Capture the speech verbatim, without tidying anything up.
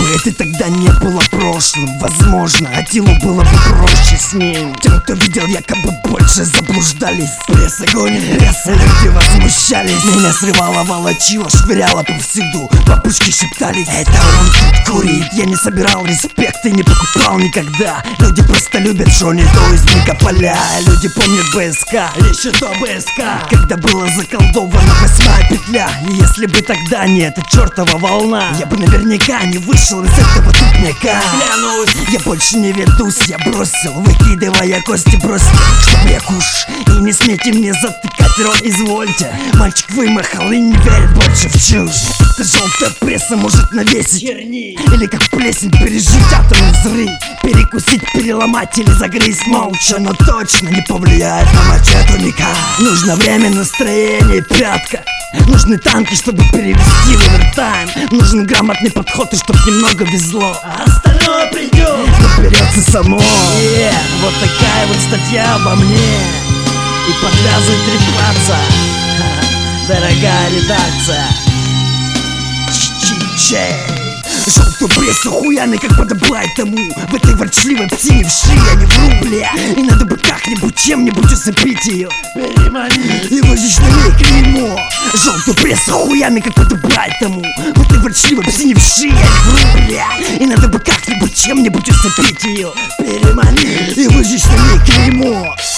это тогда не было прошлым. Возможно, Атилу было бы проще с ним. Тем, кто видел, якобы больше заблуждались. Пресса гонит, пресса, люди возмущались. Меня срывало, волочило, швыряло повсюду. Бабушки шептались: это он тут курит. Я не собирал респект и не покупал никогда. Люди просто любят Джонни Доу из Никополя. Люди помнят БСК, еще до БСК, когда была заколдована восьмая петля. И если бы тогда не эта чертова волна, я бы наверняка не вышел из этого тупняка. Клянусь, я больше не ведусь, я бросил, выкидывая кости, бросьте, чтоб я куш. И не смейте мне затыкать рот, извольте. Мальчик вымахал и не верит больше в чушь. Эта желтая пресса может навесить херни, или как плесень пережить атомный взрыв. Перекусить, переломать или загрызть молча, но точно не повлияет на мачету никак. Нужно время, настроение, пятка. Нужны танки, чтобы перевести в овертайм. Нужен грамотный подход и чтоб немного везло, а остальное придет, наберется само. Yeah, вот такая вот статья обо мне. И подвязывает трепаться, дорогая редакция. Чи-чи-чей. Желтую прессу хуями, как подобает тому. В этой ворчливой псине в шее я не вру, бля. И надо бы как-нибудь, чем-нибудь усыпить ее, переманить и выжечь на ней клеймо. Желтую прессу хуями, как подобает тому. В этой ворчливой псине в шее я не вру, бля. И надо бы как-нибудь, чем-нибудь усыпить ее, переманить и выжечь на ней клеймо.